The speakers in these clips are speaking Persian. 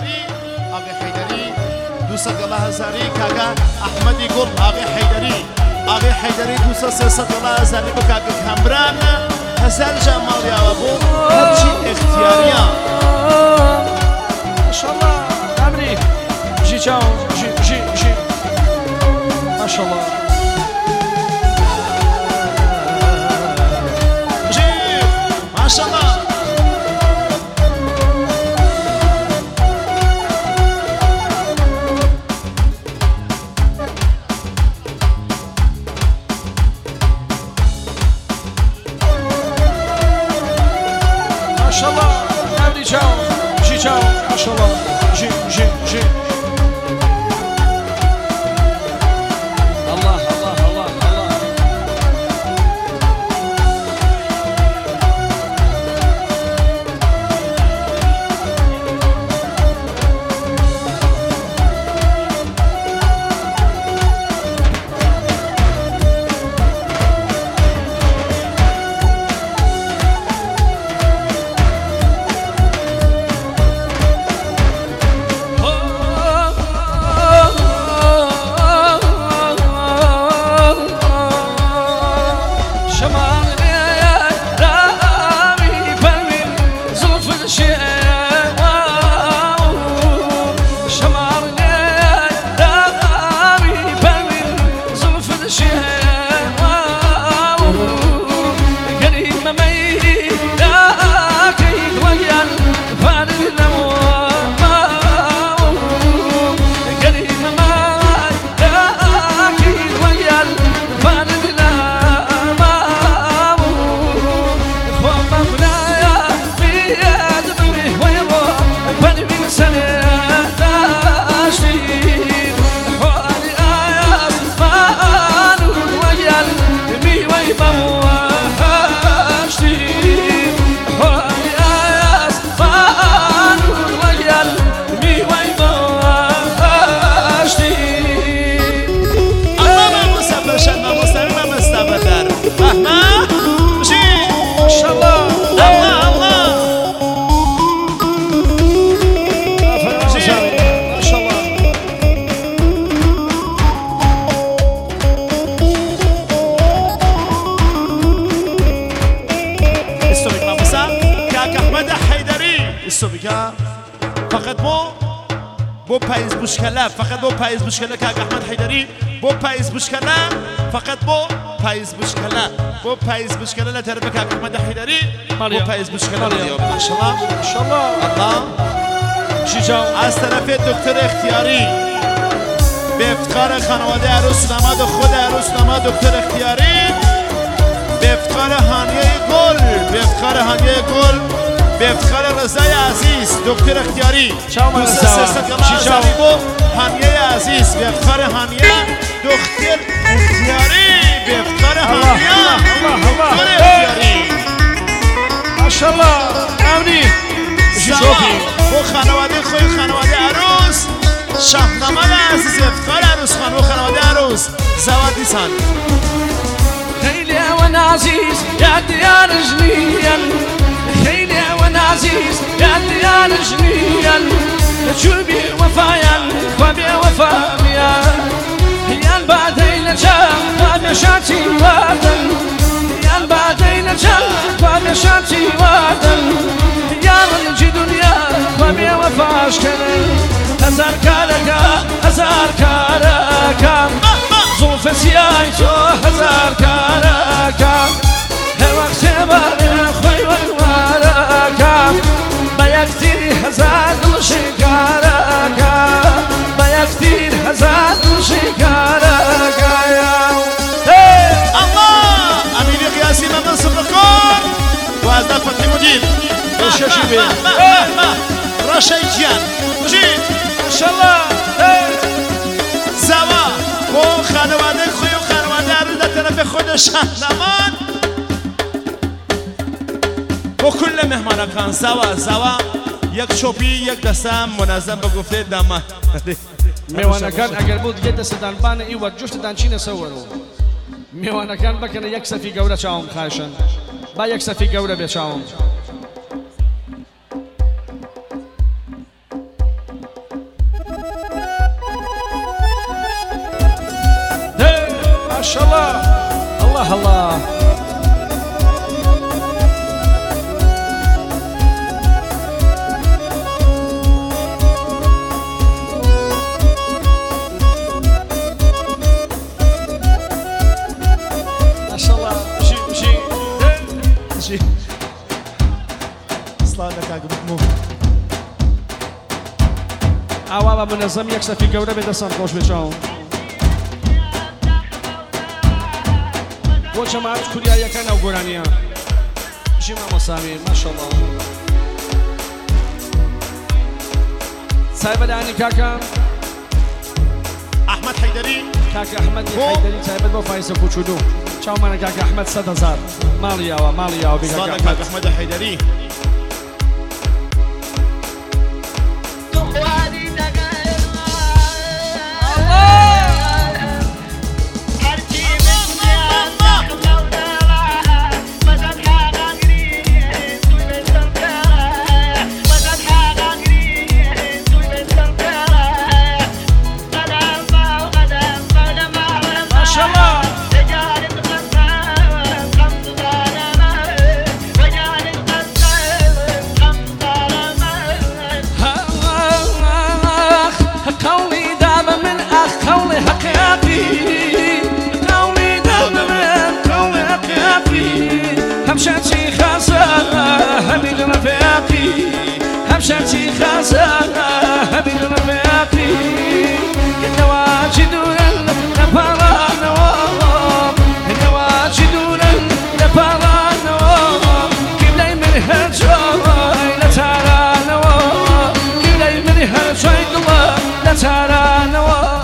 حیدری آقای حیدری 200,000 کاکا احمدی گل آقای حیدری 200,000 بو کاکا کامران 1000 جمالی آبو هرچی اختیاریان ماشاءالله عمري جي تشاو جي ما شاء الله جي ما شاء الله ما شاء الله عمري تشاو جي تشاو ما شاء الله جي الله فقط بو پاییز بشکله کاک احمد حیدری بو پاییز بشکله فقط بو پاییز بشکله لطرف کاک احمد حیدری بو پاییز بشکله ماشاءالله الله شیجاو از طرف دکتر اختیاری به افتخار خانواده عروس داماد و خود عروس داماد دکتر اختیاری به افتخار هانیه گل به افتخار رضای عزیز دکتر اختیاری 200,000 هانیه عزیز به افتخار هانیه دکتر اختیاری به افتخار هانیه دکتر اختیاری ماشاءالله امنی و خانواده خوی خانواده عروس شاهنامه عزیز افتخار عروس خانم و خانواده عروس زوادی سان خیلی وانا عزیز یا دیار جنیل خیلی وانا عزیز یا دیار جنیل شوبي وفايا وبي وفايا هي البعدين جام وبي شاتي وادن هي البعدين جام وبي شاتي وادن يا رجل دنيا وبي وفاش كن هزار كاركا زوف سيايتو هزار كاركا هواك سبار خوي والواركا بيكتير هزار شكاركا بيكتير هزار شكاركا الله أمير قياسي من صدقون وأزداد فتحي مدير رشيجيان مجيد إن شاء الله زوا و خانواده خوی و خانواده عروس در طرف خود شاهنمان و کل مهمانان زوا یک شوپی یک دستم منظم به گفته داماد میوانەکان ئەگەر بۆ دیگە دەستتان بانە ئیوە جفتتان چینە سەوەرەوە میوانەکان بکەنە یەک سەفی گەورە چاوم خاشن با یەک سەفی گەورە بێ چاوم الله الله ما شاء الله مشي اصلا لك محمود عوابا منظم یک سفی گوره به دستان خوش بچاون بۆ جەماعەت کوریاییەکە ناوگۆرانیە ژی مامۆسامی ماشەڵڵا سایبەدانی کاکە احمد حیدری کاکە ئەحمەدی حەیدەری تایبەت بۆ فایزە کوچولو چاومانە کاکە ئەحمەد 100,000 ماڵیاوە بێ کاکە ئەحمەد احمد حیدری همشتي خزانة هبيل رفاقي همشتي خزانة هبيل رفاقي النواجدون لبارا نوام النواجدون لبارا نوام قبلي من هالجوي لتارا نوام قبلي من هالجوي لتارا نوام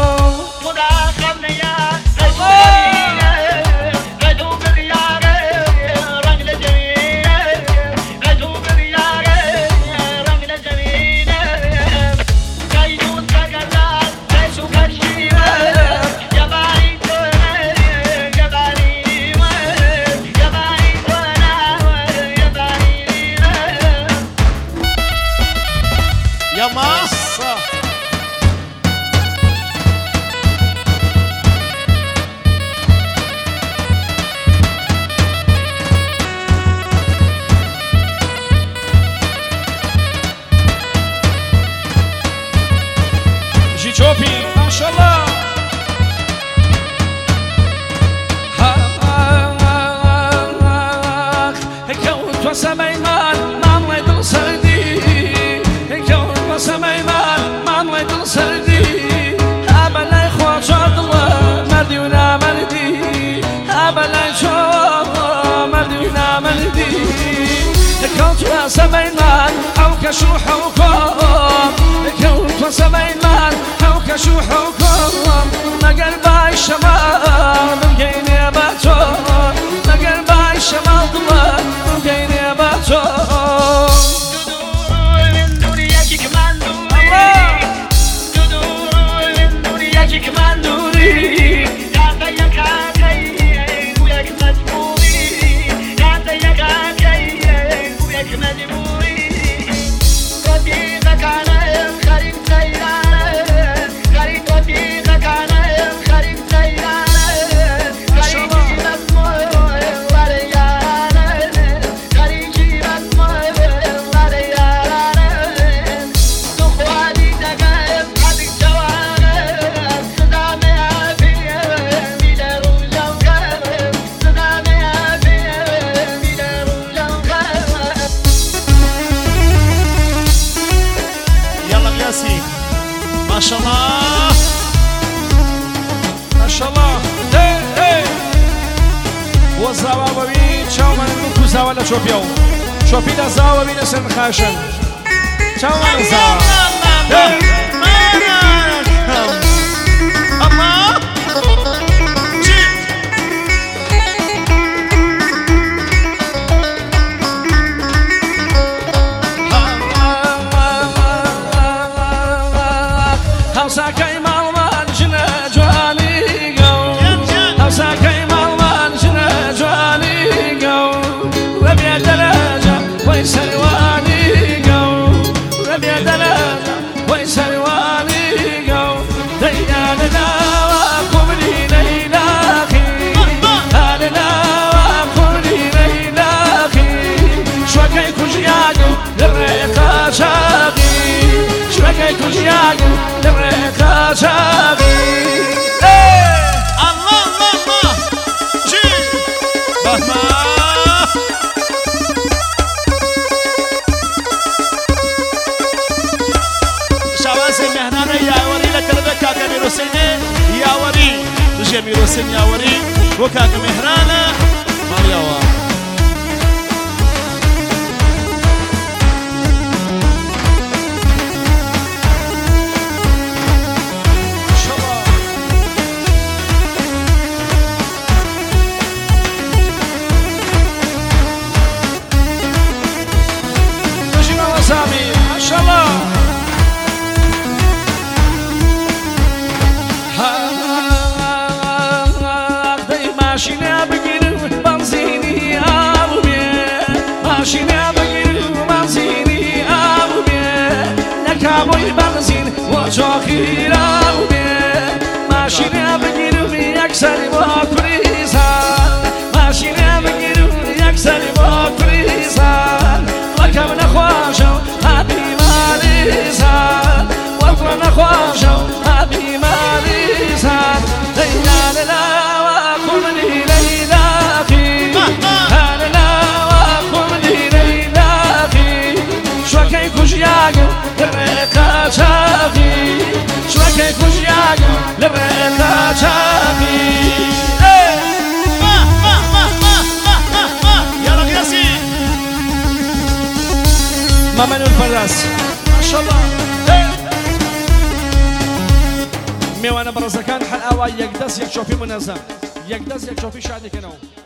شوفي ما شاء الله كوت وسميمان ما ميدل سردي كوت وسميمان ما ميدل سردي أبا لا يخوى شاد الله مردي ونا مردي أبا لا يشوى مردي ونا مردي كوت وسميمان أو كشوح وكوم كوت وسميمان كشوحكم مقل باي الشمال بقيني باتو مقل باي الشمال بقيني باتو تدور من دنياك كمان دوري تدور من دنياك كمان دوري كاتيك كاتيك وياك مجبوري كاتيك كاتيك وياك مجبوري صديقك على خريب سيارة ما شاء الله ما شاء الله والزواوي چاومن نکو زاولا چوپیو چوپی دا زاوی نسن خاشن چاومن زاو ساكي مالمان جنا جواني قو ساكي مالمان جنا جواني قو ربيع دلاجة ويسر واني قو ربيع دلاجة ويسر كوجياجو للريقة شاغي شوكي كوجياجو للريقة شاغي الله الله الله جي بهما شواز مهنانه یاوری لکلبه کاکا میروسینه یاوری دوشه میروسین یاوری و کاکا مهرانه مالیاوا ما شاء الله ماشينا بقير بنزيني أبوي ماشينا بقير بنزيني أبوي لك أبوي بنزين وجاخير أبوي ماشينا بقير يكسر وكريزان ماشينا بقير يكسر وكريزان لك من أخواجه أبي ماليزان وفرن أخواجه أبي ماليزان ليلى لا للريقة شاغي شوكي كوجياجو للريقة شاغي يلا قياسي مامن الفراس ما شاء الله ميوانا برزكان حلقة يقدس يكشوفي منظم يقدس يكشوفي شادي كنو